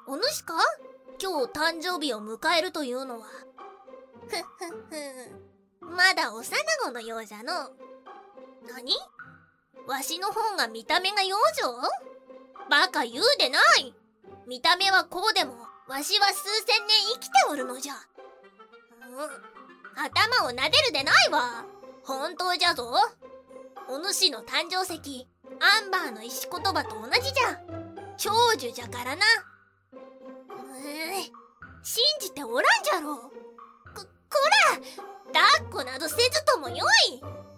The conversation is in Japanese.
お主か？今日誕生日を迎えるというのは。ふっふっふ、まだ幼子のようじゃの。何？わしの方が見た目が幼女？バカ言うでない。見た目はこうでもわしは数千年生きておるのじゃ。頭を撫でるでないわ。本当じゃぞ。お主の誕生石アンバーの石言葉と同じじゃ。長寿じゃからな。信じておらんじゃろう。こら、抱っこなどせずともよい。